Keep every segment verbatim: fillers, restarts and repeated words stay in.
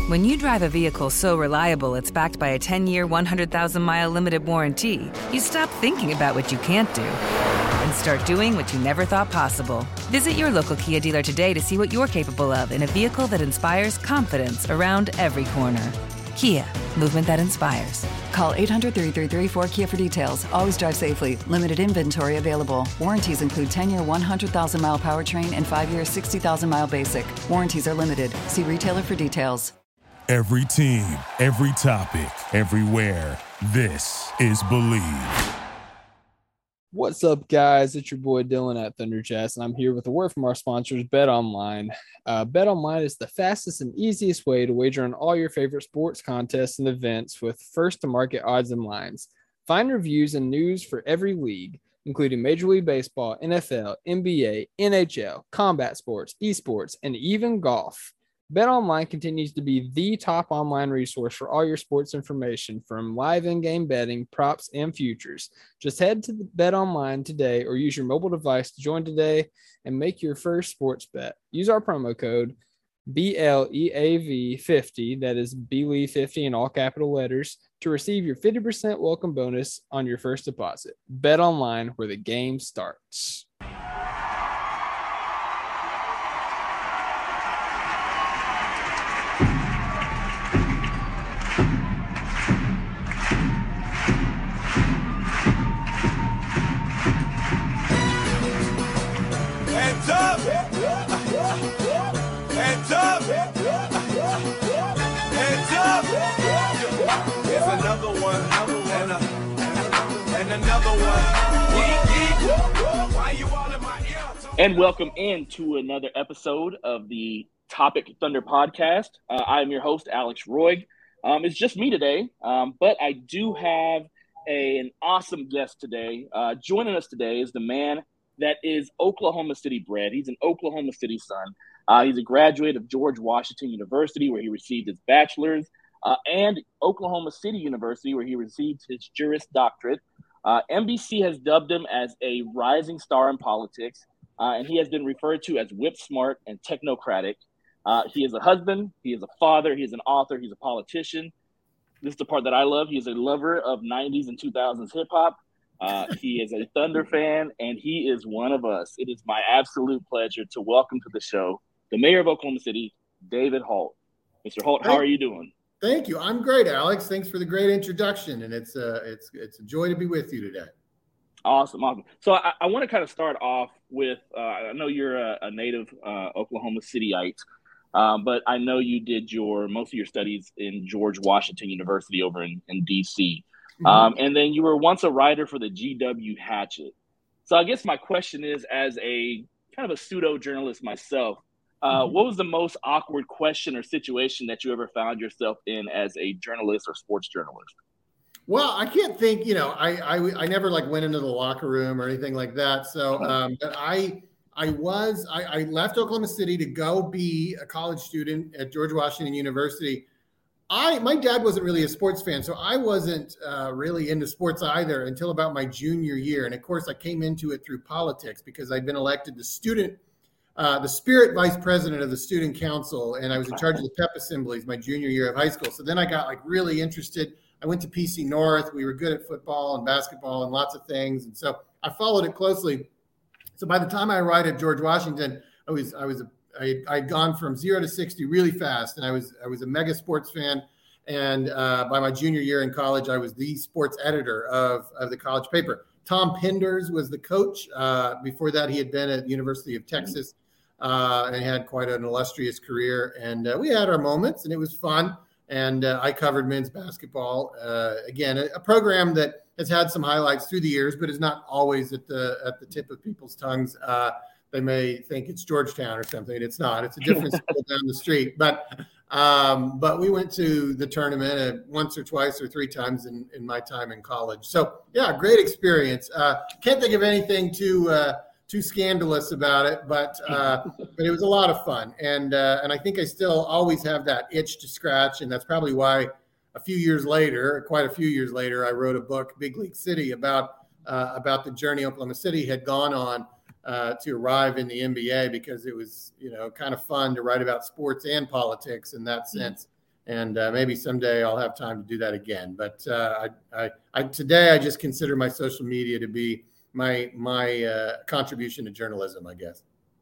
When you drive a vehicle so reliable it's backed by a ten-year, one hundred thousand mile limited warranty, you stop thinking about what you can't do and start doing what you never thought possible. Visit your local Kia dealer today to see what you're capable of in a vehicle that inspires confidence around every corner. Kia, movement that inspires. Call eight hundred, three three three, four K I A for details. Always drive safely. Limited inventory available. Warranties include ten-year, one hundred thousand mile powertrain and five-year, sixty thousand mile basic. Warranties are limited. See retailer for details. Every team, every topic, everywhere. This is Believe. What's up, guys? It's your boy Dylan at Thunderjazz, and I'm here with a word from our sponsors, BetOnline. Uh, BetOnline is the fastest and easiest way to wager on all your favorite sports contests and events with first-to-market odds and lines. Find reviews and news for every league, including Major League Baseball, N F L, N B A, N H L, combat sports, esports, and even golf. BetOnline continues to be the top online resource for all your sports information, from live in-game betting, props, and futures. Just head to the BetOnline today or use your mobile device to join today and make your first sports bet. Use our promo code B L E A V fifty, that is Believe fifty in all capital letters, to receive your fifty percent welcome bonus on your first deposit. BetOnline, where the game starts. Hands up! Hands up! Hands up! Here's another one, another one, and another one. Why you all in my ear? And welcome in to another episode of the Topic Thunder podcast. Uh, I am your host, Alex Roig. Um, it's just me today, um, but I do have a, an awesome guest today. Uh, joining us today is the man that is Oklahoma City bred. He's an Oklahoma City son. Uh, he's a graduate of George Washington University, where he received his bachelor's, uh, and Oklahoma City University, where he received his Juris Doctorate. Uh, N B C has dubbed him as a rising star in politics, uh, and he has been referred to as whip smart and technocratic. Uh, he is a husband, he is a father, he is an author, he's a politician. This is the part that I love. He is a lover of nineties and two thousands hip-hop. Uh, he is a Thunder fan, and he is one of us. It is my absolute pleasure to welcome to the show the mayor of Oklahoma City, David Holt. Mister Holt, how are you doing? Thank you. I'm great, Alex. Thanks for the great introduction, and it's uh, it's it's a joy to be with you today. Awesome, awesome. So I, I want to kind of start off with, uh, I know you're a, a native uh, Oklahoma Cityite, um, but I know you did your most of your studies in George Washington University over in, in D C Mm-hmm. Um, and then you were once a writer for the G W Hatchet. So I guess my question is, as a kind of a pseudo journalist myself, uh, mm-hmm. what was the most awkward question or situation that you ever found yourself in as a journalist or sports journalist? Well, I can't think, you know, I, I, I never like went into the locker room or anything like that. So, um, but I, I was, I, I left Oklahoma City to go be a college student at George Washington University. I, my dad wasn't really a sports fan, so I wasn't uh, really into sports either until about my junior year. And of course, I came into it through politics because I'd been elected the student, uh, the spirit vice president of the student council, and I was in charge of the pep assemblies my junior year of high school. So then I got like really interested. I went to P C North. We were good at football and basketball and lots of things, and so I followed it closely. So by the time I arrived at George Washington, I was I was a I, I'd gone from zero to sixty really fast, and I was I was a mega sports fan. And uh, by my junior year in college, I was the sports editor of, of the college paper. Tom Penders was the coach. Uh, before that, he had been at the University of Texas uh, and had quite an illustrious career. And uh, we had our moments, and it was fun. And uh, I covered men's basketball. Uh, again, a, a program that has had some highlights through the years, but is not always at the at the tip of people's tongues. Uh, they may think it's Georgetown or something. It's not. It's a different school down the street. But um, but we went to the tournament uh, once or twice or three times in, in my time in college. So, yeah, great experience. Uh, can't think of anything too uh, too scandalous about it, but uh, but it was a lot of fun. And uh, and I think I still always have that itch to scratch, and that's probably why a few years later, quite a few years later, I wrote a book, Big League City, about uh, about the journey Oklahoma City had gone on uh, to arrive in the N B A, because it was, you know, kind of fun to write about sports and politics in that sense. And uh, maybe someday I'll have time to do that again. But uh, I, I, I, today I just consider my social media to be my my uh, contribution to journalism, I guess.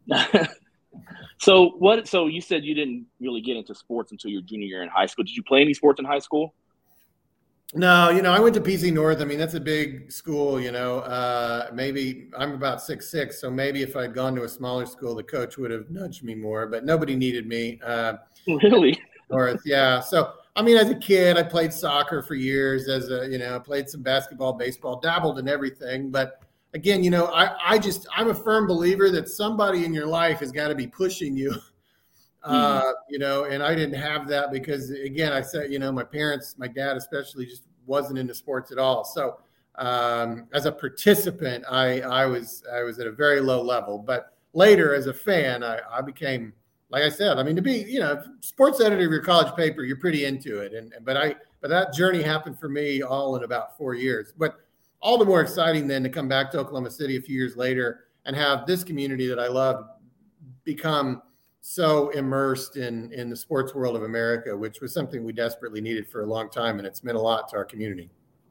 So what? So you said you didn't really get into sports until your junior year in high school. Did you play any sports in high school? No, you know, I went to P C North. I mean, that's a big school, you know. Uh, maybe I'm about six six, so maybe if I'd gone to a smaller school, the coach would have nudged me more. But nobody needed me. Uh, really? North, yeah. So, I mean, as a kid, I played soccer for years. As a, you know, played some basketball, baseball, dabbled in everything. But again, you know, I, I just, I'm a firm believer that somebody in your life has got to be pushing you, uh, mm-hmm. you know, and I didn't have that because, again, I said, you know, my parents, my dad especially, just wasn't into sports at all. So, um, as a participant, I, I was, I was at a very low level. But later, as a fan, I, I became. Like I said, I mean, to be, you know, sports editor of your college paper, you're pretty into it. And, but I, but that journey happened for me all in about four years, but all the more exciting then to come back to Oklahoma City a few years later and have this community that I love become so immersed in, in the sports world of America, which was something we desperately needed for a long time. And it's meant a lot to our community.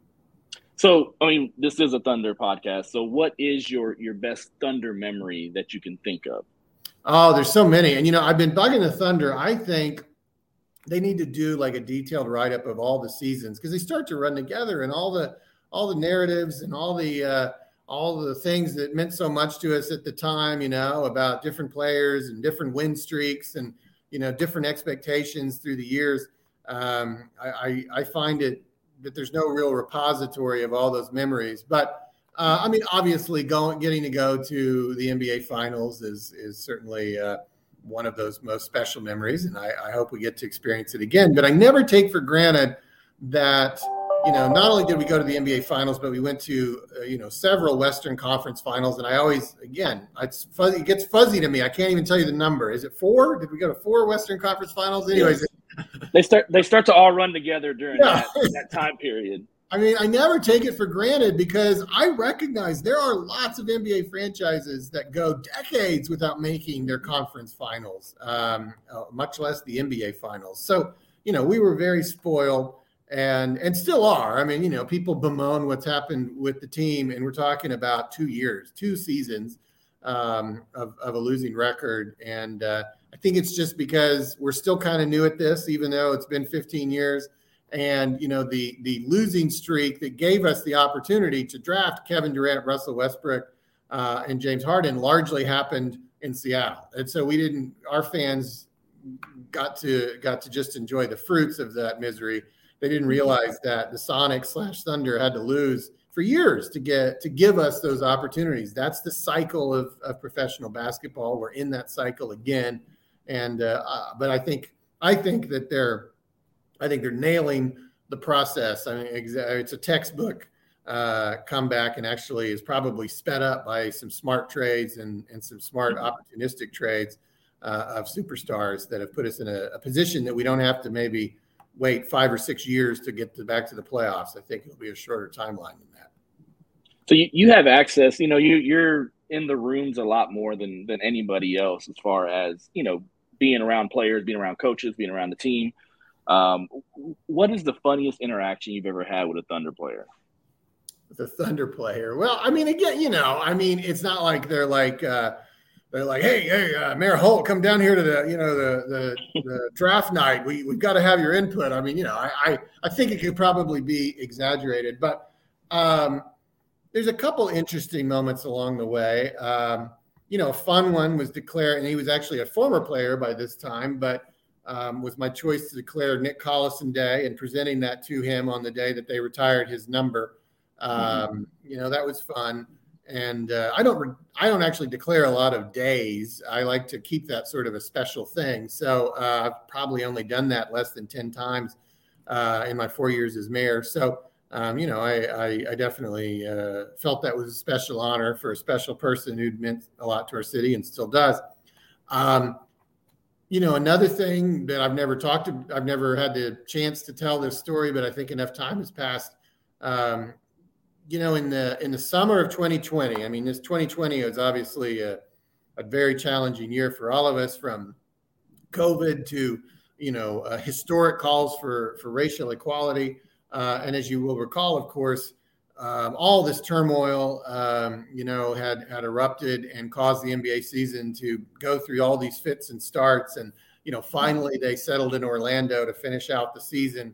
So, I mean, this is a Thunder podcast. So what is your, your best Thunder memory that you can think of? Oh, there's so many. And, you know, I've been bugging the Thunder. I think they need to do like a detailed write-up of all the seasons because they start to run together and all the all the narratives and all the uh, all the things that meant so much to us at the time, you know, about different players and different win streaks and, you know, different expectations through the years. Um, I, I, I find it that there's no real repository of all those memories. But Uh, I mean, obviously, going getting to go to the N B A Finals is is certainly uh, one of those most special memories, and I, I hope we get to experience it again. But I never take for granted that, you know, not only did we go to the N B A Finals, but we went to uh, you know several Western Conference Finals. And I always, again, it's fuzzy, it gets fuzzy to me. I can't even tell you the number. Is it four? Did we go to four Western Conference Finals? Anyways, yes. they start they start to all run together during yeah. that, that time period. I mean, I never take it for granted because I recognize there are lots of N B A franchises that go decades without making their conference finals, um, uh, much less the N B A finals. So, you know, we were very spoiled and and still are. I mean, you know, people bemoan what's happened with the team, and we're talking about two years, two seasons um, of, of a losing record. And uh, I think it's just because we're still kind of new at this, even though it's been fifteen years. And, you know, the the losing streak that gave us the opportunity to draft Kevin Durant, Russell Westbrook, uh, and James Harden largely happened in Seattle. And so we didn't, our fans got to got to just enjoy the fruits of that misery. They didn't realize that the Sonics slash Thunder had to lose for years to get to give us those opportunities. That's the cycle of, of professional basketball. We're in that cycle again. And uh, uh, but I think I think that they're I think they're nailing the process. I mean, it's a textbook uh, comeback and actually is probably sped up by some smart trades and, and some smart opportunistic trades uh, of superstars that have put us in a, a position that we don't have to maybe wait five or six years to get to back to the playoffs. I think it'll be a shorter timeline than that. So you, you have access, you know, you, you're in the rooms a lot more than, than anybody else as far as, you know, being around players, being around coaches, being around the team. Um, what is the funniest interaction you've ever had with a Thunder player? With a Thunder player? Well, I mean, again, you know, I mean, it's not like they're like, uh, they're like, hey, hey, uh, Mayor Holt, come down here to the, you know, the the, the draft night. We we've got to have your input. I mean, you know, I I, I think it could probably be exaggerated, but um, there's a couple interesting moments along the way. Um, you know, a fun one was declared, and he was actually a former player by this time, but. Um, was my choice to declare Nick Collison Day and presenting that to him on the day that they retired his number. Um, mm-hmm. You know, that was fun. And uh, I don't re- I don't actually declare a lot of days. I like to keep that sort of a special thing. So uh, I've probably only done that less than ten times uh, in my four years as mayor. So, um, you know, I, I, I definitely uh, felt that was a special honor for a special person who'd meant a lot to our city and still does. Um, You know, another thing that I've never talked to, I've never had the chance to tell this story, but I think enough time has passed. Um, you know, in the in the summer of twenty twenty, I mean, this twenty twenty was obviously a, a very challenging year for all of us, from COVID to, you know, uh, historic calls for, for racial equality. Uh, and as you will recall, of course, um, all this turmoil, um, you know, had, had erupted and caused the N B A season to go through all these fits and starts. And, you know, finally they settled in Orlando to finish out the season.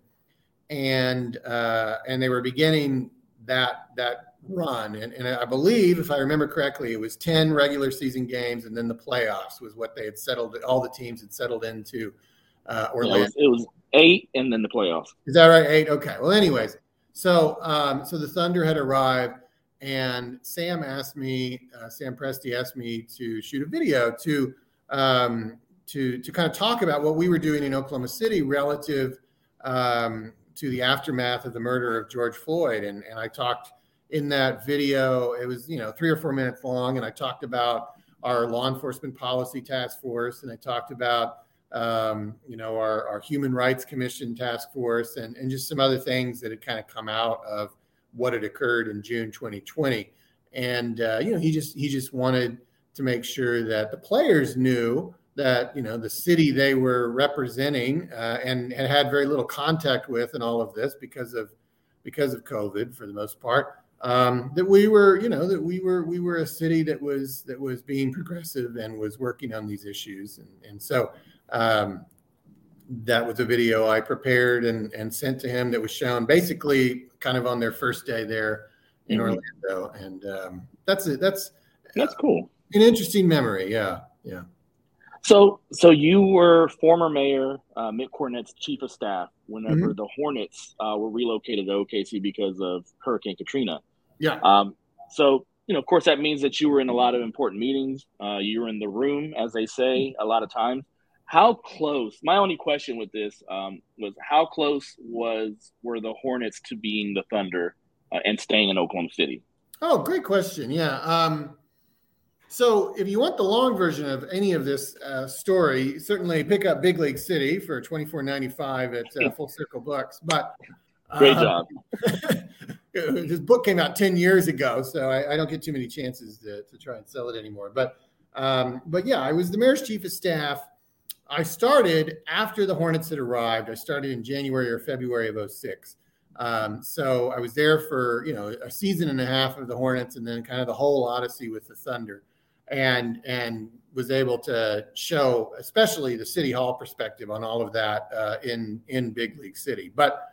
And, uh, and they were beginning that, that run. And, and I believe, if I remember correctly, it was ten regular season games. And then the playoffs was what they had settled. All the teams had settled into uh, Orlando. Yeah, it, was, it was eight and then the playoffs. Is that right? Eight. Okay. Well, anyways, so, um, so the Thunder had arrived and Sam asked me, uh, Sam Presti asked me to shoot a video to, um, to, to kind of talk about what we were doing in Oklahoma City relative, um, to the aftermath of the murder of George Floyd. And, and I talked in that video, it was, you know, three or four minutes long. And I talked about our law enforcement policy task force. And I talked about, um, you know, our, our Human Rights Commission task force and, and just some other things that had kind of come out of what had occurred in June twenty twenty. And, uh, you know, he just, he just wanted to make sure that the players knew that, you know, the city they were representing uh, and, and had very little contact with in all of this because of because of COVID for the most part, um, that we were, you know, that we were we were a city that was that was being progressive and was working on these issues. And, and so um, that was a video I prepared and, and sent to him that was shown basically kind of on their first day there in mm-hmm. Orlando. And um, that's it. That's that's cool. An interesting memory. Yeah. Yeah. So, so you were former mayor uh, Mick Cornette's chief of staff whenever mm-hmm. the Hornets uh, were relocated to O K C because of Hurricane Katrina. Yeah. Um, so, you know, of course, that means that you were in a lot of important meetings. Uh, you were in the room, as they say, a lot of times. How close? My only question with this um, was how close was were the Hornets to being the Thunder uh, and staying in Oklahoma City? Oh, great question. Yeah. Um, So if you want the long version of any of this uh, story, certainly pick up Big League City for twenty-four ninety-five at uh, Full Circle Books. But uh, great job. His book came out ten years ago, so I, I don't get too many chances to, to try and sell it anymore. But um, but yeah, I was the mayor's chief of staff. I started after the Hornets had arrived. I started in January or February of oh six. Um, so I was there for, you know, a season and a half of the Hornets and then kind of the whole odyssey with the Thunder. And and was able to show, especially the City Hall perspective on all of that uh, in in Big League City. But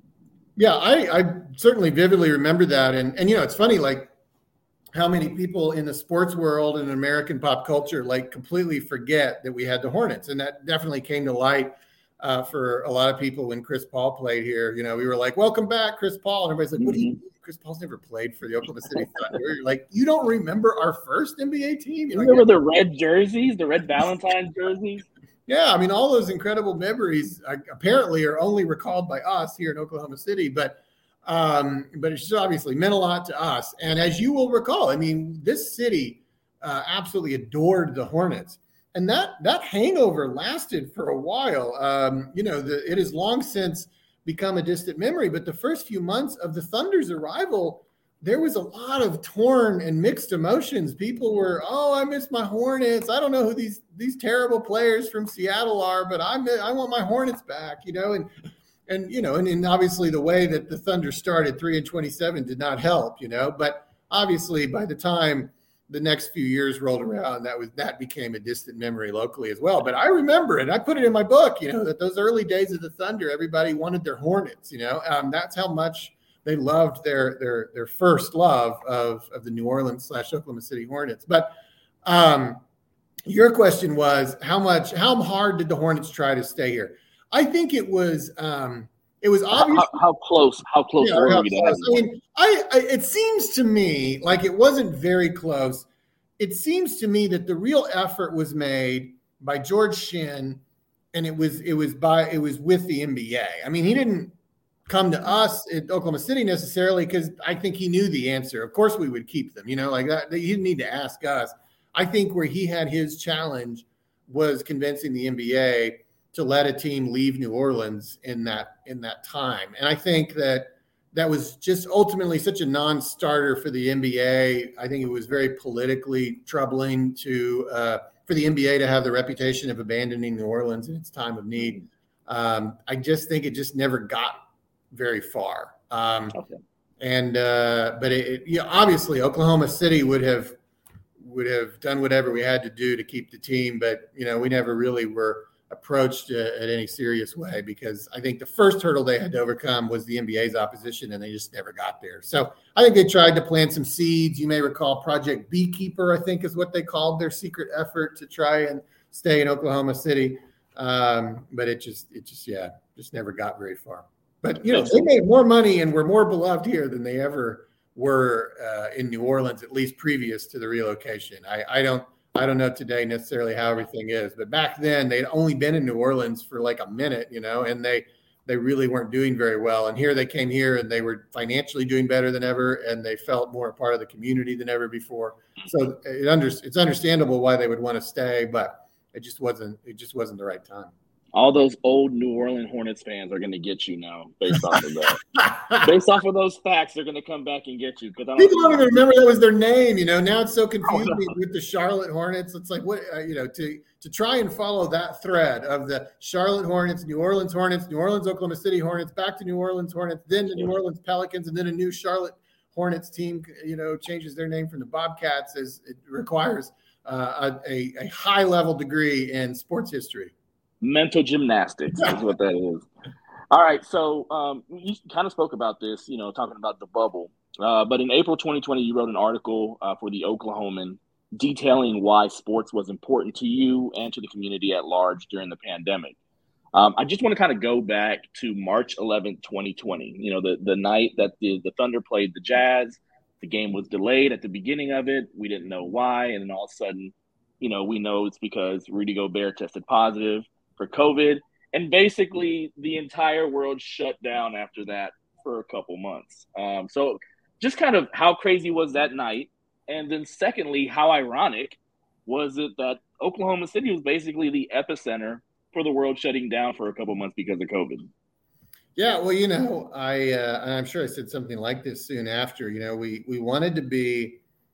yeah, I, I certainly vividly remember that. And and you know, it's funny, like how many people in the sports world and American pop culture like completely forget that we had the Hornets, and that definitely came to light uh, for a lot of people when Chris Paul played here. You know, we were like, "Welcome back, Chris Paul," and everybody's like, "What do you?" Chris Paul's never played for the Oklahoma City Thunder. You're like, you don't remember our first N B A team? You remember like, the red jerseys, the red Valentine's jerseys? Yeah, I mean, all those incredible memories uh, apparently are only recalled by us here in Oklahoma City, but um, but it's obviously meant a lot to us. And as you will recall, I mean, this city uh, absolutely adored the Hornets. And that that hangover lasted for a while. Um, you know, the, it has long since become a distant memory, but the first few months of the Thunder's arrival, there was a lot of torn and mixed emotions. People were, oh, I miss my Hornets. I don't know who these these terrible players from Seattle are, but I I want my Hornets back, you know, and and you know, and, and obviously the way that the Thunder started three and twenty-seven did not help, you know, but obviously by the time the next few years rolled around, that was that became a distant memory locally as well. But I remember it. I put it in my book, you know, that those early days of the Thunder, everybody wanted their Hornets, you know. Um, that's how much they loved their their their first love of, of the New Orleans slash Oklahoma City Hornets. But um, your question was how much, how hard did the Hornets try to stay here? I think it was um, it was obvious. How, how close? How close yeah, were how we to close. I mean, I, I it seems to me like it wasn't very close. It seems to me that the real effort was made by George Shinn, and it was it was by it was with the N B A. I mean, he didn't come to us at Oklahoma City necessarily because I think he knew the answer. Of course, we would keep them. You know, like that. He didn't need to ask us. I think where he had his challenge was convincing the N B A to let a team leave New Orleans in that in that time. And I think that that was just ultimately such a non-starter for the N B A. I think it was very politically troubling to uh, for the N B A to have the reputation of abandoning New Orleans in its time of need. Um, I just think it just never got very far. Um, Okay. And uh, but it, it, you know, obviously Oklahoma City would have would have done whatever we had to do to keep the team, but you know we never really were approached uh, at any serious way because I think the first hurdle they had to overcome was the N B A's opposition, and they just never got there. So I think they tried to plant some seeds. You may recall Project Beekeeper, I think is what they called their secret effort to try and stay in Oklahoma City, um, but it just it just yeah just never got very far. But, you know, they made more money and were more beloved here than they ever were uh, in New Orleans, at least previous to the relocation. I, I don't I don't know today necessarily how everything is. But back then, they'd only been in New Orleans for like a minute, you know, and they they really weren't doing very well. And here they came here and they were financially doing better than ever. And they felt more a part of the community than ever before. So it under, it's understandable why they would want to stay. But it just wasn't it just wasn't the right time. All those old New Orleans Hornets fans are going to get you now based off of that. Based off of those facts, they're going to come back and get you. Because people don't even remember that was their name. You know, now it's so confusing oh, no. with the Charlotte Hornets. It's like what uh, you know to to try and follow that thread of the Charlotte Hornets, New Orleans Hornets, New Orleans Oklahoma City Hornets, back to New Orleans Hornets, then the New Orleans Pelicans, and then a new Charlotte Hornets team. You know, changes their name from the Bobcats as it requires uh, a, a high level degree in sports history. Mental gymnastics is what that is. All right, so um, you kind of spoke about this, you know, talking about the bubble. Uh, but in April twenty twenty, you wrote an article uh, for the Oklahoman detailing why sports was important to you and to the community at large during the pandemic. Um, I just want to kind of go back to March eleventh, twenty twenty, you know, the, the night that the, the Thunder played the Jazz. The game was delayed at the beginning of it. We didn't know why. And then all of a sudden, you know, we know it's because Rudy Gobert tested positive for COVID, and basically the entire world shut down after that for a couple months. Um, so just kind of how crazy was that night? And then secondly, how ironic was it that Oklahoma City was basically the epicenter for the world shutting down for a couple months because of COVID? Yeah, well, you know, I, uh, and I'm sure I said something like this soon after, you know, we, we wanted to be,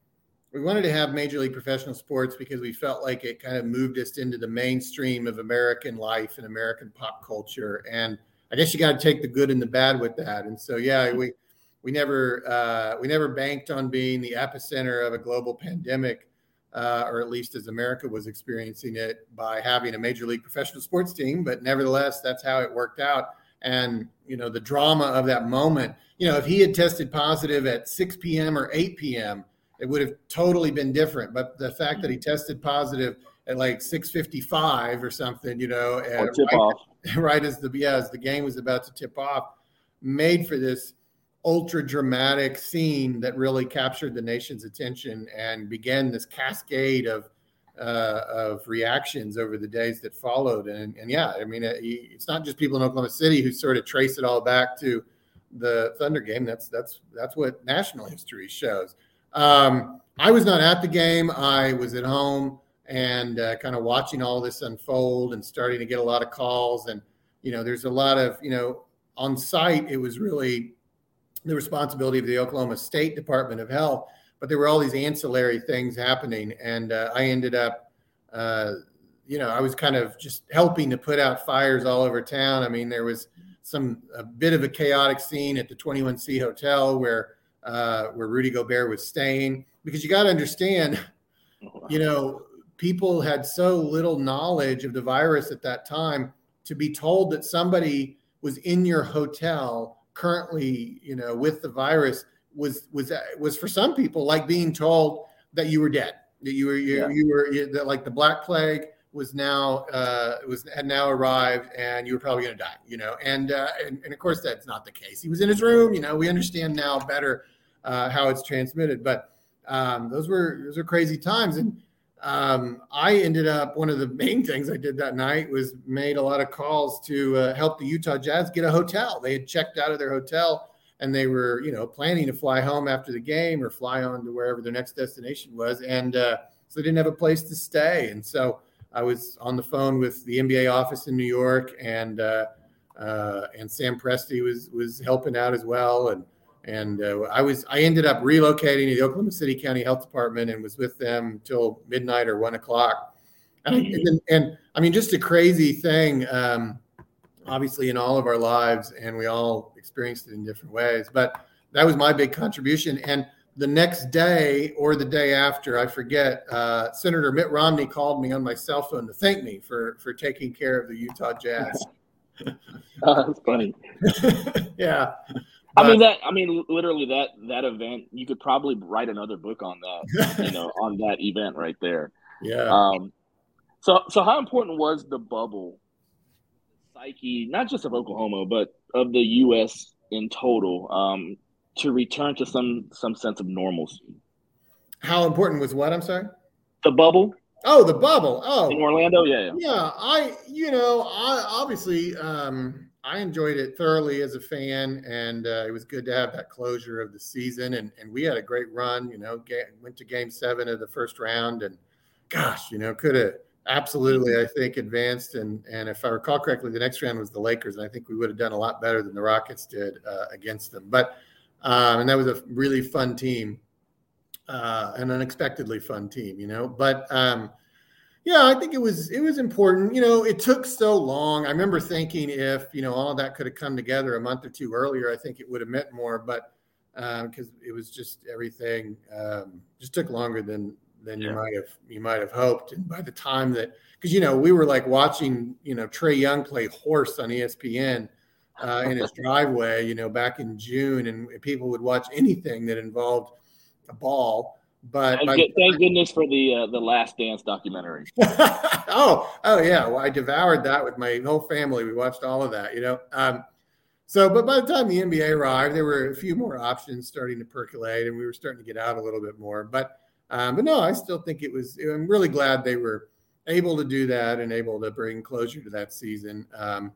We wanted to have Major League Professional Sports because we felt like it kind of moved us into the mainstream of American life and American pop culture. And I guess you got to take the good and the bad with that. And so, yeah, we we never uh, we never banked on being the epicenter of a global pandemic, uh, or at least as America was experiencing it, by having a Major League Professional Sports team. But nevertheless, that's how it worked out. And, you know, the drama of that moment, you know, if he had tested positive at six p.m. or eight p.m., it would have totally been different. But the fact that he tested positive at like six fifty-five or something, you know, or tip right, off. right as the yeah, as the game was about to tip off, made for this ultra dramatic scene that really captured the nation's attention and began this cascade of uh, of reactions over the days that followed. And, and yeah, I mean, it, it's not just people in Oklahoma City who sort of trace it all back to the Thunder game. That's that's that's what national history shows. Um, I was not at the game. I was at home and uh, kind of watching all this unfold and starting to get a lot of calls. And, you know, there's a lot of, you know, on site, it was really the responsibility of the Oklahoma State Department of Health, but there were all these ancillary things happening. And uh, I ended up, uh, you know, I was kind of just helping to put out fires all over town. I mean, there was some, a bit of a chaotic scene at the twenty-one C Hotel where, Uh, where Rudy Gobert was staying, because you got to understand, you know, people had so little knowledge of the virus at that time. To be told that somebody was in your hotel currently, you know, with the virus was was was for some people like being told that you were dead, that you were you, yeah. you were you, that like the Black Plague was now uh, was had now arrived and you were probably going to die, you know, and, uh, and and of course that's not the case. He was in his room, you know. We understand now better Uh, how it's transmitted, but um, those were those were crazy times. And um, I ended up, one of the main things I did that night was made a lot of calls to uh, help the Utah Jazz get a hotel. They had checked out of their hotel and they were, you know, planning to fly home after the game or fly on to wherever their next destination was, and uh, so they didn't have a place to stay. And so I was on the phone with the N B A office in New York, and uh, uh, and Sam Presti was was helping out as well. And And uh, I was, I ended up relocating to the Oklahoma City County Health Department and was with them until midnight or one o'clock. And, and, and I mean, just a crazy thing. Um, obviously in all of our lives, and we all experienced it in different ways. But that was my big contribution. And the next day or the day after, I forget, uh, Senator Mitt Romney called me on my cell phone to thank me for for taking care of the Utah Jazz. Oh, that's funny. Yeah. I But, mean that. I mean, literally that that event. You could probably write another book on that. You know, on that event right there. yeah. Um, so so how important was the bubble psyche, not just of Oklahoma, but of the U S in total, um, to return to some some sense of normalcy? How important was what? I'm sorry. The bubble Oh, the bubble. Oh, in Orlando, yeah, yeah. yeah. I, you know, I obviously um, I enjoyed it thoroughly as a fan, and uh, it was good to have that closure of the season. And and we had a great run. You know, ga- went to Game Seven of the first round, and gosh, you know, could have absolutely, I think, advanced. And and if I recall correctly, the next round was the Lakers, and I think we would have done a lot better than the Rockets did uh, against them. But um, and that was a really fun team. Uh, an unexpectedly fun team, you know, but um, yeah, I think it was it was important. You know, it took so long. I remember thinking if you know all of that could have come together a month or two earlier, I think it would have meant more. But because um, it was just everything um, just took longer than than Yeah. you might have you might have hoped. And by the time that, because you know we were like watching you know Trae Young play horse on E S P N. Uh, in his driveway, you know, back in June, and people would watch anything that involved a ball. But Thank, by good- thank goodness for the uh, the Last Dance documentary. oh, oh yeah. Well, I devoured that with my whole family. We watched all of that, you know. Um, so, but by the time the N B A arrived, there were a few more options starting to percolate, and we were starting to get out a little bit more. But, um, but no, I still think it was. I'm really glad they were able to do that and able to bring closure to that season. Um,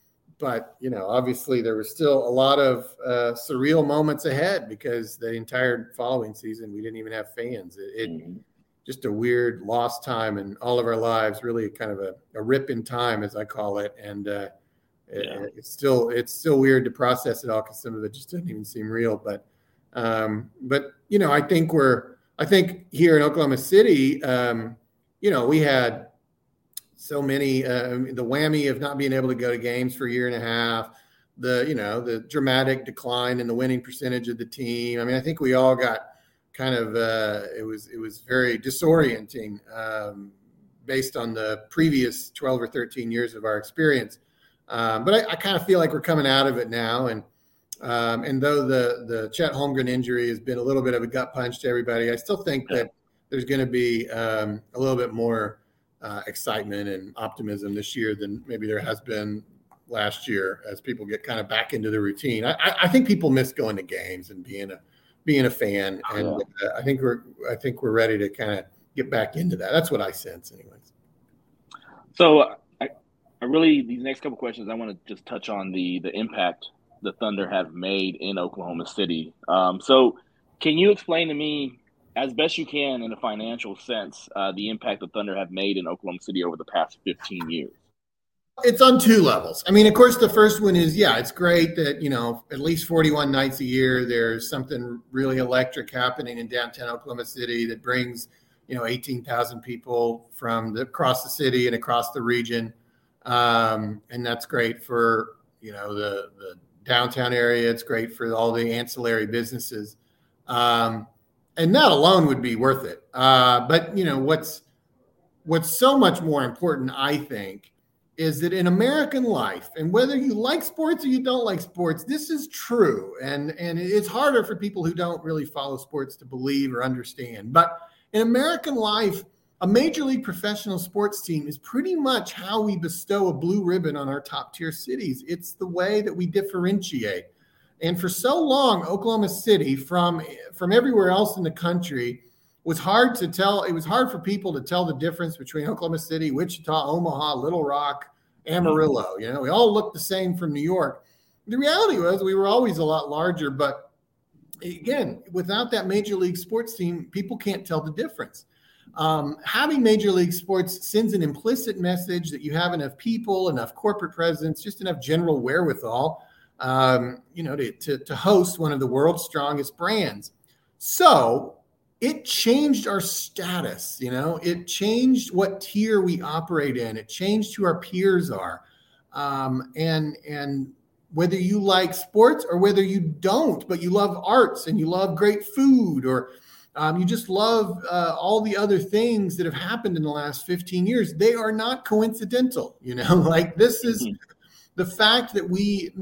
But, you know, obviously there was still a lot of uh, surreal moments ahead because the entire following season we didn't even have fans. It, it Mhm. just a weird lost time in all of our lives, really kind of a, a rip in time, as I call it. And uh, it, Yeah. it's still it's still weird to process it all because some of it just doesn't even seem real. But um, but you know, I think we're I think here in Oklahoma City, um, you know, we had so many, uh, the whammy of not being able to go to games for a year and a half, the, you know, the dramatic decline in the winning percentage of the team. I mean, I think we all got kind of, uh, it was, it was very disorienting um, based on the previous twelve or thirteen years of our experience. Um, but I, I kind of feel like we're coming out of it now. And, um, and though the, the Chet Holmgren injury has been a little bit of a gut punch to everybody, I still think that there's going to be um, a little bit more Uh, excitement and optimism this year than maybe there has been last year as people get kind of back into the routine. I, I think people miss going to games and being a being a fan, and Yeah. uh, I think we're I think we're ready to kind of get back into that. That's what I sense, anyways. So I, I really these next couple questions I want to just touch on the the impact the Thunder have made in Oklahoma City. Um, so can you explain to me, as best you can in a financial sense, uh, the impact the Thunder have made in Oklahoma City over the past fifteen years? It's on two levels. I mean, of course, the first one is, yeah, it's great that, you know, at least forty-one nights a year, there's something really electric happening in downtown Oklahoma City that brings, you know, eighteen thousand people from the, across the city and across the region. Um, and that's great for, you know, the, the downtown area. It's great for all the ancillary businesses. Um, and that alone would be worth it. Uh, but, you know, what's, what's so much more important, I think, is that in American life, and whether you like sports or you don't like sports, this is true. And, and it's harder for people who don't really follow sports to believe or understand. But in American life, a major league professional sports team is pretty much how we bestow a blue ribbon on our top tier cities. It's the way that we differentiate. And for so long, Oklahoma City, from, from everywhere else in the country, was hard to tell. It was hard for people to tell the difference between Oklahoma City, Wichita, Omaha, Little Rock, Amarillo. You know, we all looked the same from New York. The reality was we were always a lot larger, but again, without that major league sports team, people can't tell the difference. Um, having major league sports sends an implicit message that you have enough people, enough corporate presence, just enough general wherewithal, um, you know, to, to, to host one of the world's strongest brands. So it changed our status, you know, it changed what tier we operate in. It changed who our peers are. Um, and and whether you like sports or whether you don't, but you love arts and you love great food, or um, you just love uh, all the other things that have happened in the last fifteen years, they are not coincidental. You know, like this is the fact that we,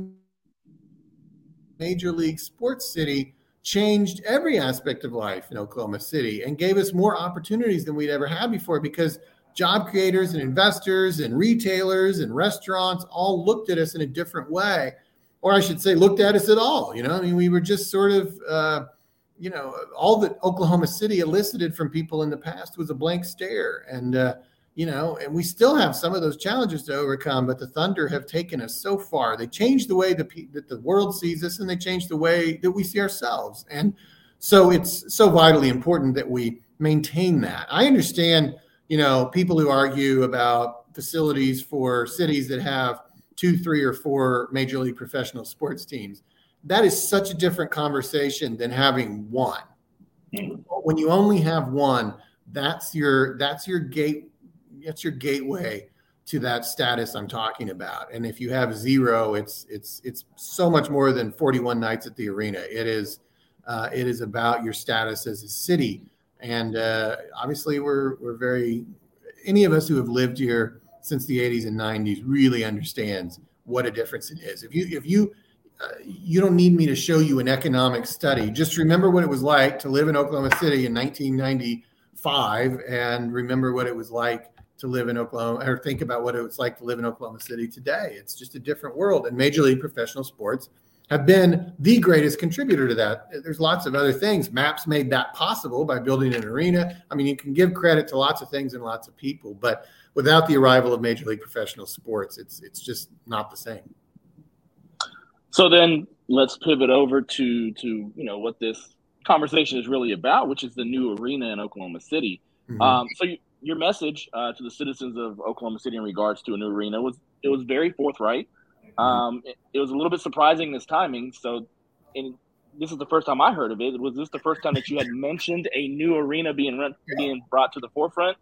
Major League Sports City, changed every aspect of life in Oklahoma City and gave us more opportunities than we'd ever had before, because job creators and investors and retailers and restaurants all looked at us in a different way, or I should say looked at us at all. You know, I mean, we were just sort of, uh, you know, all that Oklahoma City elicited from people in the past was a blank stare. And, uh, you know, and we still have some of those challenges to overcome, but the Thunder have taken us so far. They changed the way the, that the world sees us, and they changed the way that we see ourselves. And so it's so vitally important that we maintain that. I understand, you know, people who argue about facilities for cities that have two, three, or four Major League professional sports teams. That is such a different conversation than having one. Mm-hmm. When you only have one, that's your that's your gate. That's your gateway to that status I'm talking about. And if you have zero, it's it's it's so much more than forty-one nights at the arena. It is uh, it is about your status as a city. And uh, obviously, we're we're very any of us who have lived here since the eighties and nineties really understands what a difference it is. If you if you uh, you don't need me to show you an economic study. Just remember what it was like to live in Oklahoma City in nineteen ninety-five, and remember what it was like to live in Oklahoma, or think about what it's like to live in Oklahoma City today. It's just a different world. And Major League professional sports have been the greatest contributor to that. There's lots of other things. MAPS made that possible by building an arena. I mean, you can give credit to lots of things and lots of people, but without the arrival of Major League professional sports, it's it's just not the same. So then let's pivot over to to you know what this conversation is really about, which is the new arena in Oklahoma City. Mm-hmm. Um, so you, your message uh, to the citizens of Oklahoma City in regards to a new arena was it was very forthright. Um, it, it was a little bit surprising this timing. So, and this is the first time I heard of it. Was this the first time that you had mentioned a new arena being rent, being brought to the forefront?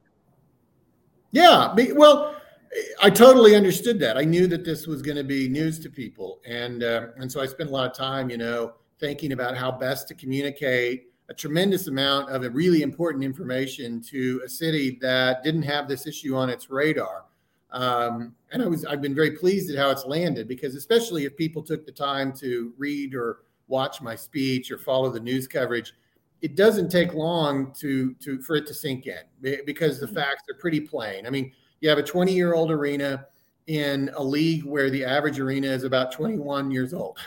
Yeah, well, I totally understood that. I knew that this was going to be news to people, and uh, and so I spent a lot of time, you know, thinking about how best to communicate a tremendous amount of a really important information to a city that didn't have this issue on its radar. Um, and I was, I've been very pleased at how it's landed, because especially if people took the time to read or watch my speech or follow the news coverage, it doesn't take long to, to, for it to sink in, because the facts are pretty plain. I mean, you have a twenty year old arena in a league where the average arena is about twenty-one years old.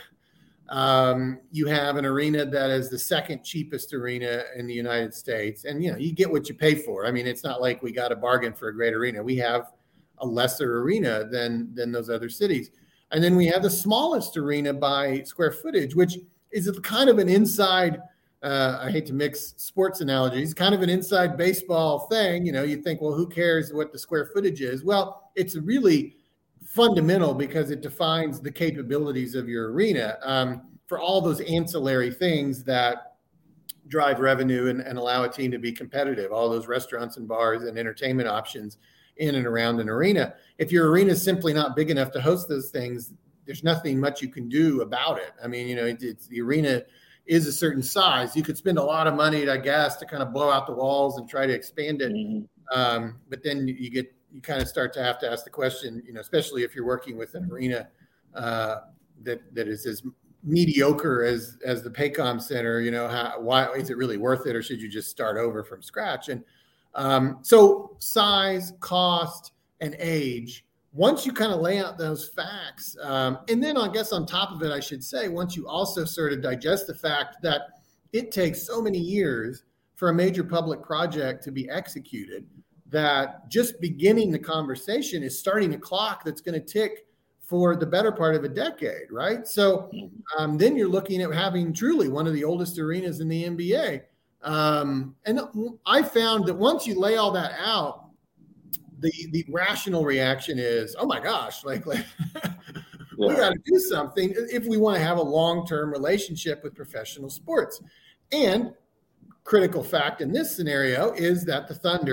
Um, you have an arena that is the second cheapest arena in the United States. And, you know, you get what you pay for. I mean, it's not like we got a bargain for a great arena. We have a lesser arena than, than those other cities. And then we have the smallest arena by square footage, which is kind of an inside, uh, I hate to mix sports analogies, kind of an inside baseball thing. You know, you think, well, who cares what the square footage is? Well, it's really fundamental because it defines the capabilities of your arena um, for all those ancillary things that drive revenue and, and allow a team to be competitive, all those restaurants and bars and entertainment options in and around an arena. If your arena is simply not big enough to host those things, there's nothing much you can do about it. I mean, you know, it, it's, the arena is a certain size. You could spend a lot of money, I guess, to kind of blow out the walls and try to expand it. Mm-hmm. Um, but then you get you kind of start to have to ask the question, you know, especially if you're working with an arena uh, that that is as mediocre as as the Paycom Center, you know, how, why is it really worth it, or should you just start over from scratch? And um, so size, cost, and age, once you kind of lay out those facts, um, and then I guess on top of it, I should say, once you also sort of digest the fact that it takes so many years for a major public project to be executed, that just beginning the conversation is starting a clock that's going to tick for the better part of a decade, right? So um, then you're looking at having truly one of the oldest arenas in the N B A. Um, and I found that once you lay all that out, the the rational reaction is, oh my gosh, like, like we got to do something if we want to have a long-term relationship with professional sports. And critical fact in this scenario is that the Thunder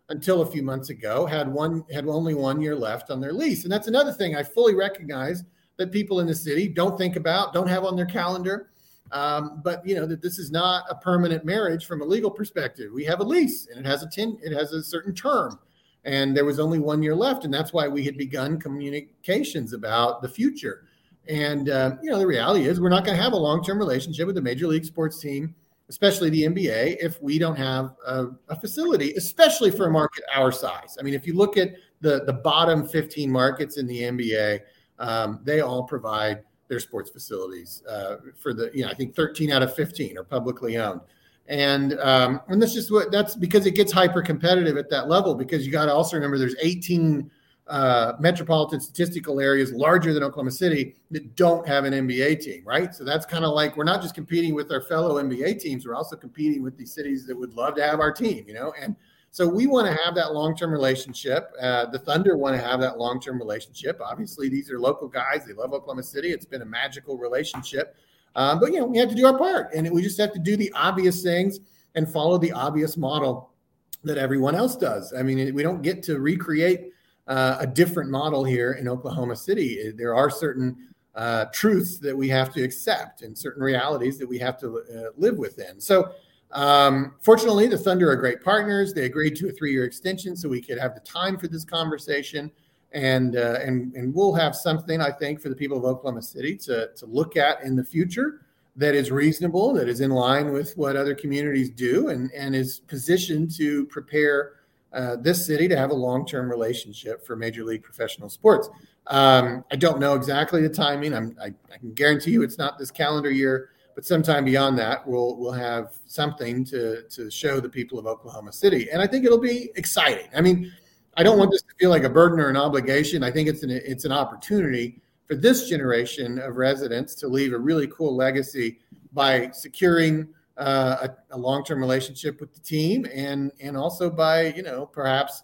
until a few months ago, had one had only one year left on their lease. And that's another thing I fully recognize that people in the city don't think about, don't have on their calendar. Um, but you know that this is not a permanent marriage from a legal perspective. We have a lease, and it has a ten, it has a certain term, and there was only one year left, and that's why we had begun communications about the future. And uh, you know the reality is we're not going to have a long-term relationship with a major league sports team, especially the N B A, if we don't have a, a facility, especially for a market our size. I mean, if you look at the the bottom fifteen markets in the N B A, um, they all provide their sports facilities uh, for the, you know, I think thirteen out of fifteen are publicly owned. And um, and that's just what, that's because it gets hyper competitive at that level, because you got to also remember there's eighteen uh, metropolitan statistical areas larger than Oklahoma City that don't have an N B A team, right? So that's kind of like, we're not just competing with our fellow N B A teams, we're also competing with these cities that would love to have our team, you know? And so we want to have that long-term relationship. Uh, the Thunder want to have that long-term relationship. Obviously, these are local guys. They love Oklahoma City. It's been a magical relationship. Um, but, you know, we have to do our part. And we just have to do the obvious things and follow the obvious model that everyone else does. I mean, we don't get to recreate uh, a different model here in Oklahoma City. There are certain uh, truths that we have to accept and certain realities that we have to uh, live within. So, Um, fortunately, the Thunder are great partners. They agreed to a three-year extension so we could have the time for this conversation, and uh, and and we'll have something, I think, for the people of Oklahoma City to to look at in the future that is reasonable, that is in line with what other communities do, and and is positioned to prepare uh, this city to have a long-term relationship for Major League Professional Sports. Um, I don't know exactly the timing. I'm, I, I can guarantee you it's not this calendar year. But sometime beyond that, we'll we'll have something to to show the people of Oklahoma City, and I think it'll be exciting. I mean, I don't want this to feel like a burden or an obligation. I think it's an it's an opportunity for this generation of residents to leave a really cool legacy by securing uh, a, a long-term relationship with the team, and and also by, you know, perhaps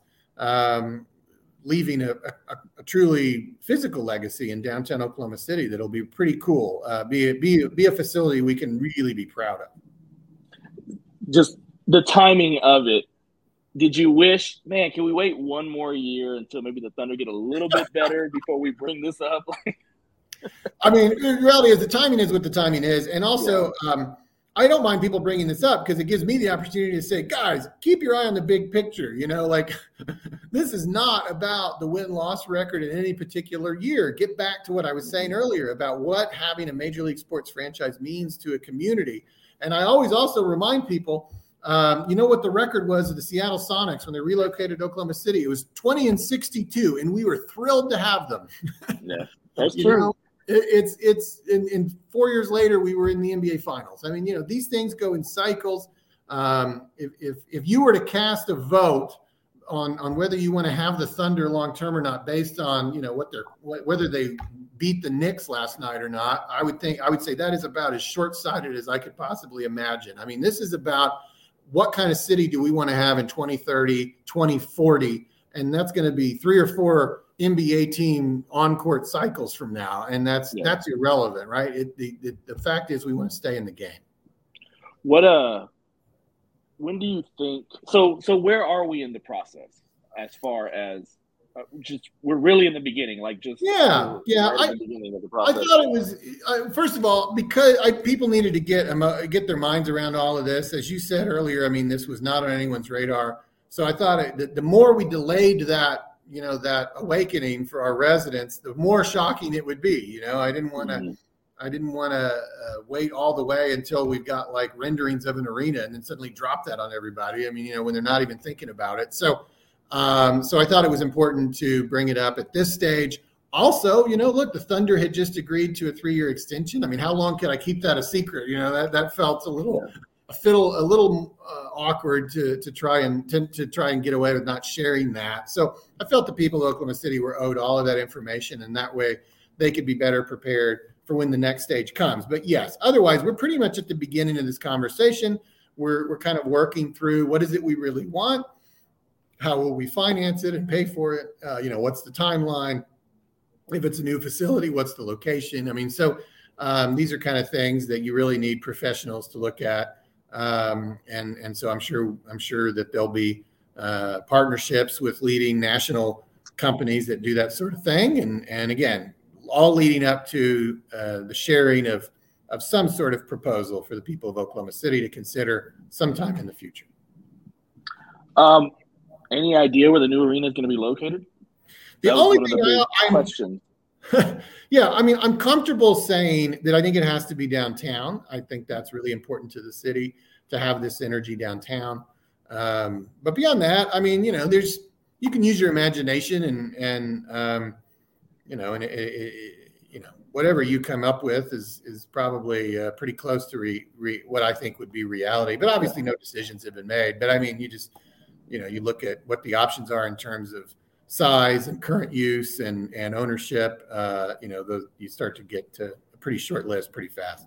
um, leaving a, a, a truly physical legacy in downtown Oklahoma City that'll be pretty cool. Uh, be be be a facility we can really be proud of. Just the timing of it. Did you wish, man, can we wait one more year until maybe the Thunder get a little bit better before we bring this up? I mean, the reality is the timing is what the timing is, and also. Yeah. Um, I don't mind people bringing this up because it gives me the opportunity to say, guys, keep your eye on the big picture. You know, like this is not about the win-loss record in any particular year. Get back to what I was saying earlier about what having a Major League Sports franchise means to a community. And I always also remind people, um, you know what the record was of the Seattle Sonics when they relocated to Oklahoma City? It was twenty and sixty-two, and we were thrilled to have them. Yeah, that's you true. Know? It's it's in, in four years later we were in the N B A Finals. I mean, you know, these things go in cycles. Um, if if if you were to cast a vote on on whether you want to have the Thunder long term or not, based on, you know, what they're whether they beat the Knicks last night or not, I would think I would say that is about as short sighted as I could possibly imagine. I mean, this is about what kind of city do we want to have in twenty thirty, twenty forty, and that's going to be three or four N B A team on-court cycles from now, and that's yeah. that's irrelevant, right? It, the, the the fact is we want to stay in the game. What uh, when do you think? So so where are we in the process as far as uh, just we're really in the beginning, like just yeah yeah. Right I, the beginning of the I process. thought it was uh, first of all because I, people needed to get um, get their minds around all of this, as you said earlier. I mean, this was not on anyone's radar, so I thought it, the, the more we delayed that. You know, that awakening for our residents, the more shocking it would be. You know, I didn't want to, mm-hmm. I didn't want to uh, wait all the way until we've got like renderings of an arena and then suddenly drop that on everybody. I mean, you know, when they're not even thinking about it. So, um, so I thought it was important to bring it up at this stage. Also, you know, look, the Thunder had just agreed to a three-year extension. I mean, how long could I keep that a secret? You know, that that felt a little. Yeah. A fiddle, a little uh, awkward to to try and to, to try and get away with not sharing that. So I felt the people of Oklahoma City were owed all of that information, and that way they could be better prepared for when the next stage comes. But yes, otherwise we're pretty much at the beginning of this conversation. We're we're kind of working through what is it we really want, how will we finance it and pay for it? Uh, you know, what's the timeline? If it's a new facility, what's the location? I mean, so um, these are kind of things that you really need professionals to look at. Um, and, and so I'm sure, I'm sure that they'll be uh, partnerships with leading national companies that do that sort of thing. And, and again, all leading up to uh, the sharing of, of some sort of proposal for the people of Oklahoma City to consider sometime in the future. Um, any idea where the new arena is going to be located? The That was only one of thing the big I, I'm, questions. yeah, I mean, I'm comfortable saying that I think it has to be downtown. I think that's really important to the city to have this energy downtown. Um, but beyond that, I mean, you know, there's, you can use your imagination and, and, um, you know, and, it, it, you know, whatever you come up with is, is probably uh, pretty close to re, re, what I think would be reality, but obviously no decisions have been made. But I mean, you just, you know, you look at what the options are in terms of size and current use and, and ownership, uh, you know, those, you start to get to a pretty short list pretty fast.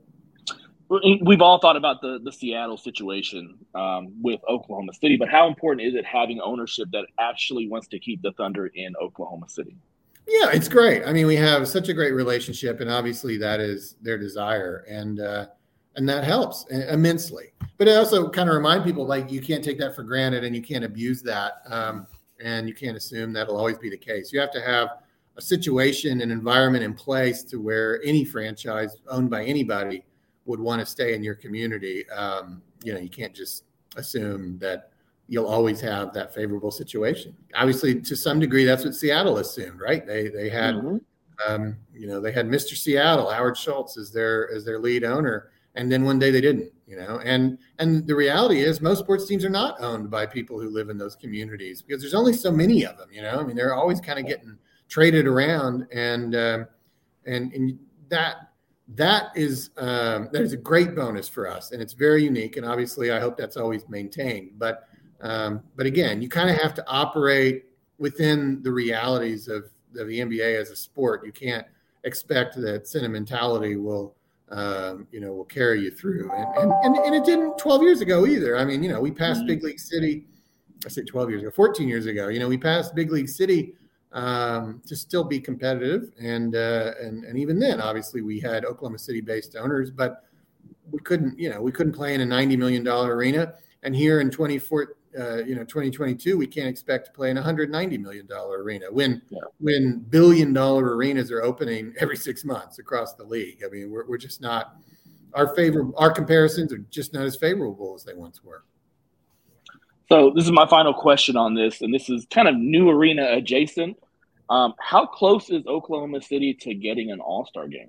We've all thought about the, the Seattle situation um, with Oklahoma City, but how important is it having ownership that actually wants to keep the Thunder in Oklahoma City? Yeah, it's great. I mean, we have such a great relationship, and obviously that is their desire, and uh, and that helps immensely. But I also kind of remind people, like, you can't take that for granted, and you can't abuse that, um, and you can't assume that'll always be the case. You have to have a situation, an environment in place to where any franchise owned by anybody would want to stay in your community. Um, you know, you can't just assume that you'll always have that favorable situation. Obviously, to some degree, that's what Seattle assumed, right? They they had, mm-hmm. um, you know, they had Mister Seattle, Howard Schultz, as their as their lead owner, and then one day they didn't, you know. And and the reality is, most sports teams are not owned by people who live in those communities because there's only so many of them, you know. I mean, they're always kind of getting traded around, and um, and and that. That is um, that is a great bonus for us, and it's very unique. And obviously, I hope that's always maintained. But um, but again, you kind of have to operate within the realities of, of the N B A as a sport. You can't expect that sentimentality will um, you know will carry you through. And, and and and it didn't twelve years ago either. I mean, you know, we passed mm-hmm. Big League City. I say twelve years ago, fourteen years ago. You know, we passed Big League City. Um, to still be competitive. And, uh, and, and even then, obviously we had Oklahoma City based owners, but we couldn't, you know, we couldn't play in a ninety million dollars arena. And here in twenty-four, uh, you know, twenty twenty-two, we can't expect to play in a one hundred ninety million dollars arena when, yeah. when billion dollar arenas are opening every six months across the league. I mean, we're, we're just not, our favor, our comparisons are just not as favorable as they once were. So this is my final question on this, and this is kind of new arena adjacent. Um, how close is Oklahoma City to getting an all-star game?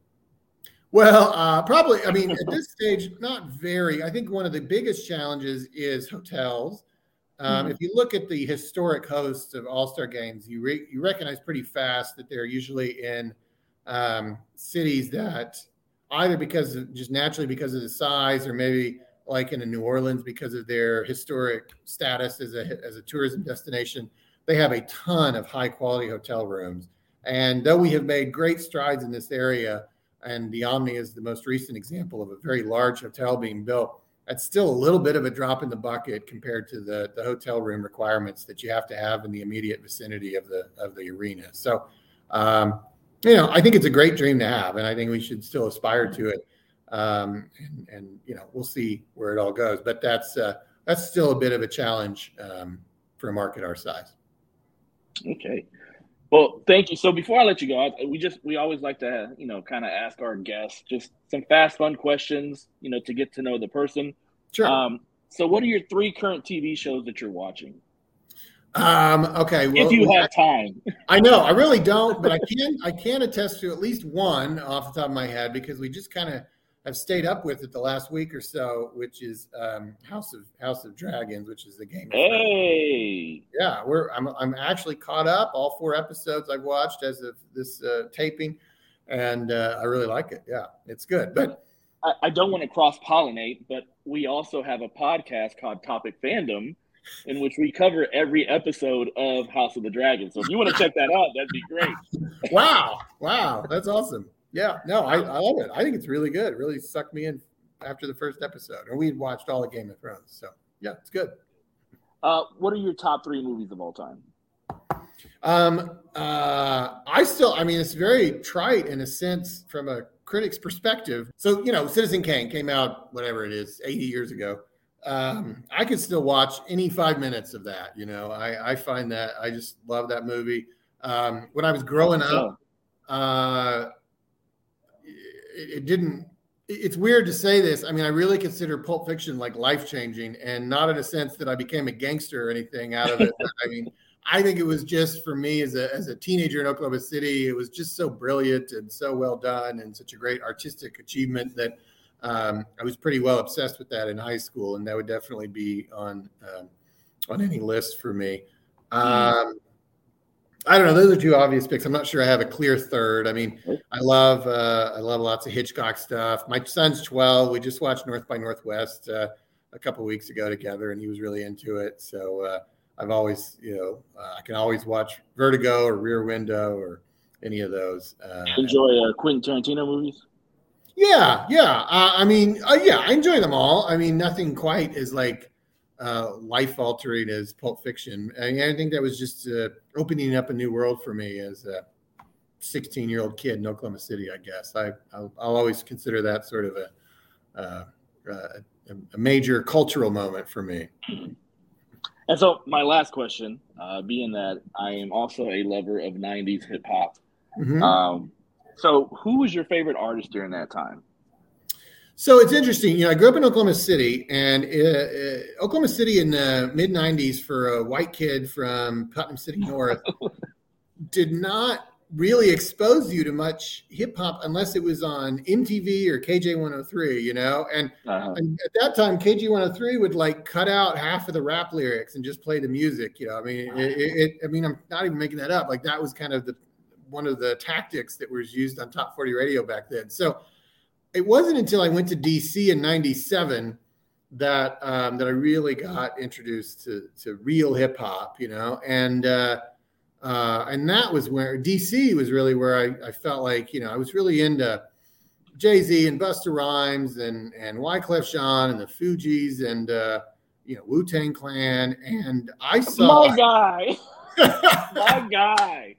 Well, uh, probably, I mean, at this stage, not very. I think one of the biggest challenges is hotels. Um, mm-hmm. If you look at the historic hosts of all-star games, you re- you recognize pretty fast that they're usually in um, cities that either because of, just naturally because of the size, or maybe like in a New Orleans because of their historic status as a as a tourism destination. They have a ton of high quality hotel rooms. And though we have made great strides in this area, and the Omni is the most recent example of a very large hotel being built, that's still a little bit of a drop in the bucket compared to the, the hotel room requirements that you have to have in the immediate vicinity of the of the arena. So, um, you know, I think it's a great dream to have, and I think we should still aspire to it. Um, and, and, you know, we'll see where it all goes. But that's uh, that's still a bit of a challenge um, for a market our size. Okay. Well, thank you. So before I let you go, we just we always like to, you know, kind of ask our guests just some fast, fun questions, you know, to get to know the person. Sure. Um, so what are your three current T V shows that you're watching? Um, okay. Well, if you have time. I know. I really don't, but I can I can attest to at least one off the top of my head because we just kind of have stayed up with it the last week or so, which is um, House of House of Dragons, which is the game. Hey, yeah, we're I'm I'm actually caught up. All four episodes I've watched as of this uh, taping, and uh, I really like it. Yeah, it's good. But I, I don't want to cross pollinate, but we also have a podcast called Topic Fandom, in which we cover every episode of House of the Dragon. So if you want to check that out, that'd be great. Wow, wow, that's awesome. Yeah, no, I, I love it. I think it's really good. It really sucked me in after the first episode. And we had watched all of Game of Thrones. So, yeah, it's good. Uh, what are your top three movies of all time? Um, uh, I still, I mean, it's very trite in a sense from a critic's perspective. So, you know, Citizen Kane came out, whatever it is, eighty years ago. um, I could still watch any five minutes of that. You know, I, I find that I just love that movie. Um, when I was growing up, uh, it, it didn't, it's weird to say this. I mean, I really consider Pulp Fiction like life-changing, and not in a sense that I became a gangster or anything out of it. But I mean, I think it was just for me as a, as a teenager in Oklahoma City, it was just so brilliant and so well done and such a great artistic achievement that um, I was pretty well obsessed with that in high school. And that would definitely be on, um, on any list for me. Um, I don't know. Those are two obvious picks. I'm not sure I have a clear third. I mean, I love uh, I love lots of Hitchcock stuff. My son's twelve. We just watched North by Northwest uh, a couple of weeks ago together, and he was really into it. So uh, I've always, you know, uh, I can always watch Vertigo or Rear Window or any of those. Uh, Enjoy uh, Quentin Tarantino movies? Yeah, yeah. Uh, I mean, uh, yeah, I enjoy them all. I mean, nothing quite as like uh, life-altering as Pulp Fiction. I mean, I think that was just uh, opening up a new world for me as a sixteen-year-old kid in Oklahoma City, I guess. I, I'll, I'll always consider that sort of a, uh, uh, a major cultural moment for me. And so my last question, uh, being that I am also a lover of nineties hip-hop, Mm-hmm. um, so who was your favorite artist during that time? So it's interesting. You know, I grew up in Oklahoma City, and uh, uh, Oklahoma City in the mid nineties for a white kid from Putnam City North did not really expose you to much hip hop unless it was on M T V or K J one oh three, you know, and, Uh-huh. and at that time, K J one oh three would like cut out half of the rap lyrics and just play the music. You know, I mean, it, it, I mean, I'm not even making that up. Like that was kind of the, one of the tactics that was used on Top forty radio back then. So it wasn't until I went to D C in ninety-seven that um, that I really got introduced to to real hip hop, you know, and uh, uh, and that was where D C was really where I, I felt like, you know, I was really into Jay-Z and Busta Rhymes and and Wyclef Jean and the Fugees and uh, you know, Wu-Tang Clan, and I saw My guy, my guy.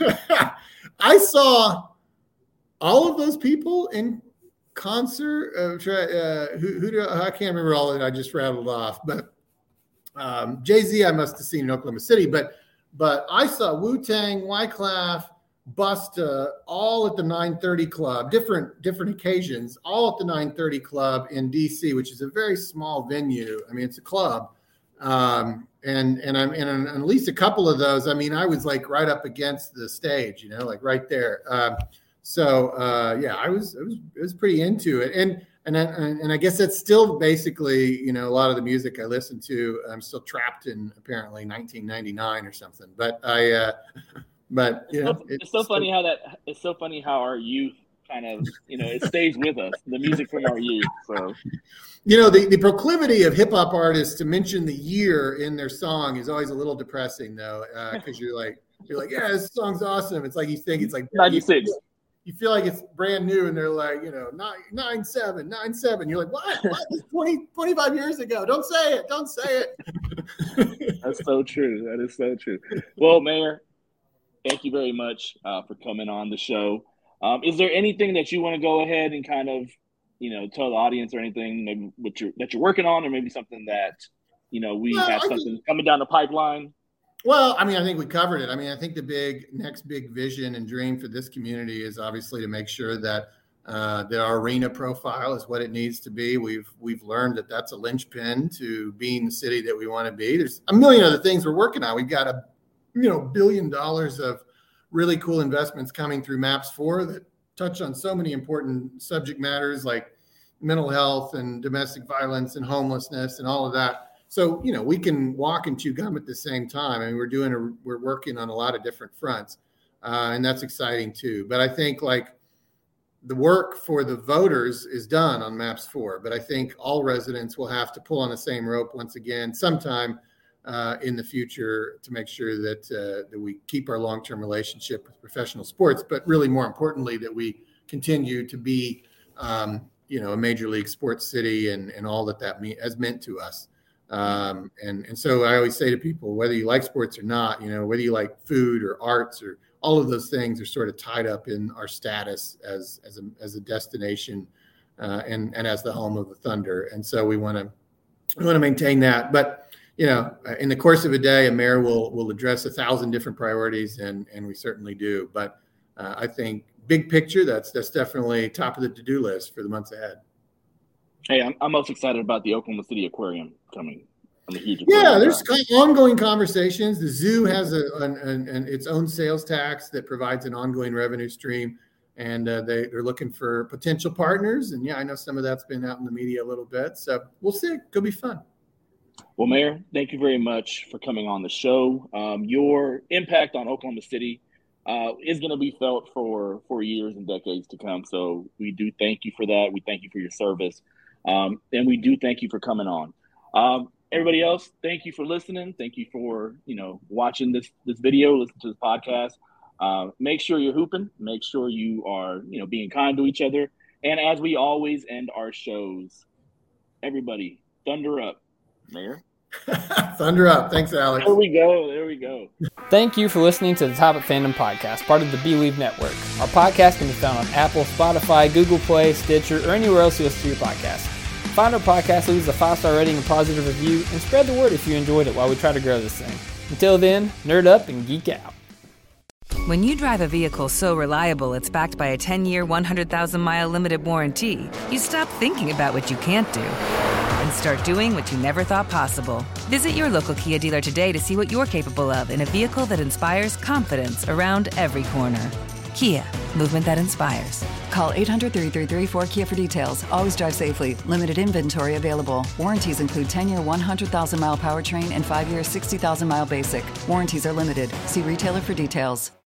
I saw all of those people in concert. Uh, uh, who, who do I can't remember all that I just rattled off, but um, Jay-Z I must have seen in Oklahoma City. But but I saw Wu-Tang, Wyclef, Busta all at the nine thirty Club, different different occasions, all at the nine thirty Club in D C, which is a very small venue. I mean, it's a club. Um, and and I'm and on at least a couple of those. I mean, I was like right up against the stage, you know, like right there. Um, so uh, yeah, I was I was I was pretty into it, and and I, and I guess that's still basically, you know, a lot of the music I listen to. I'm still trapped in apparently nineteen ninety-nine or something. But I, uh, but you know, It's, it's so funny how that it's so funny how our youth kind of, you know, it stays with us, the music from our youth. So. You know, the, the proclivity of hip hop artists to mention the year in their song is always a little depressing, though, because uh, you're like, you're like, yeah, this song's awesome. It's like you think it's like ninety-six. You, you feel like it's brand new, and they're like, you know, nine, nine, seven, nine, seven. You're like, what? What? twenty, twenty-five years ago. Don't say it. Don't say it. That's so true. That is so true. Well, Mayor, thank you very much uh, for coming on the show. Um, is there anything that you want to go ahead and kind of, you know, tell the audience or anything maybe what you're, that you're working on, or maybe something that, you know, we well, have I something think, coming down the pipeline? Well, I mean, I think we covered it. I mean, I think the big next big vision and dream for this community is obviously to make sure that uh, that our arena profile is what it needs to be. We've we've learned that that's a linchpin to being the city that we want to be. There's a million other things we're working on. We've got a you know billion dollars of really cool investments coming through MAPS four that touch on so many important subject matters like mental health and domestic violence and homelessness and all of that. So, you know, we can walk and chew gum at the same time. I mean, we're doing, a, we're working on a lot of different fronts, uh, and that's exciting too. But I think like the work for the voters is done on MAPS four, but I think all residents will have to pull on the same rope once again sometime uh, in the future to make sure that uh, that we keep our long-term relationship with professional sports, but really more importantly, that we continue to be, um, you know, a major league sports city and, and all that that mean, has meant to us. Um, and, and so I always say to people, whether you like sports or not, you know, whether you like food or arts or all of those things are sort of tied up in our status as, as a, as a destination uh, and, and as the home of the Thunder. And so we want to we want to maintain that. But, you know, in the course of a day, a mayor will will address a thousand different priorities, and and we certainly do. But uh, I think big picture, that's that's definitely top of the to-do list for the months ahead. Hey, I'm, I'm most excited about the Oklahoma City Aquarium coming. I'm a huge aquarium Yeah, there's guy. ongoing conversations. The zoo has a, an, an, an its own sales tax that provides an ongoing revenue stream, and uh, they, they're looking for potential partners. And yeah, I know some of that's been out in the media a little bit. So we'll see. It'll be fun. Well, Mayor, thank you very much for coming on the show. Um, your impact on Oklahoma City uh, is going to be felt for, for years and decades to come. So we do thank you for that. We thank you for your service. Um, and we do thank you for coming on. Um, everybody else, thank you for listening. Thank you for, you know, watching this, this video, listen to this podcast. Uh, make sure you're hooping. Make sure you are, you know, being kind to each other. And as we always end our shows, everybody, thunder up, Mayor. Thunder up. Thanks, Alex. There we go. There we go. Thank you for listening to the Topic Fandom Podcast, part of the Believe Network. Our podcast can be found on Apple, Spotify, Google Play, Stitcher, or anywhere else you listen to your podcast. Find our podcast, leave us a five-star rating and positive review, and spread the word if you enjoyed it while we try to grow this thing. Until then, nerd up and geek out. When you drive a vehicle so reliable it's backed by a ten-year, one hundred thousand mile limited warranty, you stop thinking about what you can't do and start doing what you never thought possible. Visit your local Kia dealer today to see what you're capable of in a vehicle that inspires confidence around every corner. Kia, movement that inspires. Call eight hundred, three three three, four K I A for details. Always drive safely. Limited inventory available. Warranties include ten-year, one hundred thousand mile powertrain and five-year, sixty thousand mile basic. Warranties are limited. See retailer for details.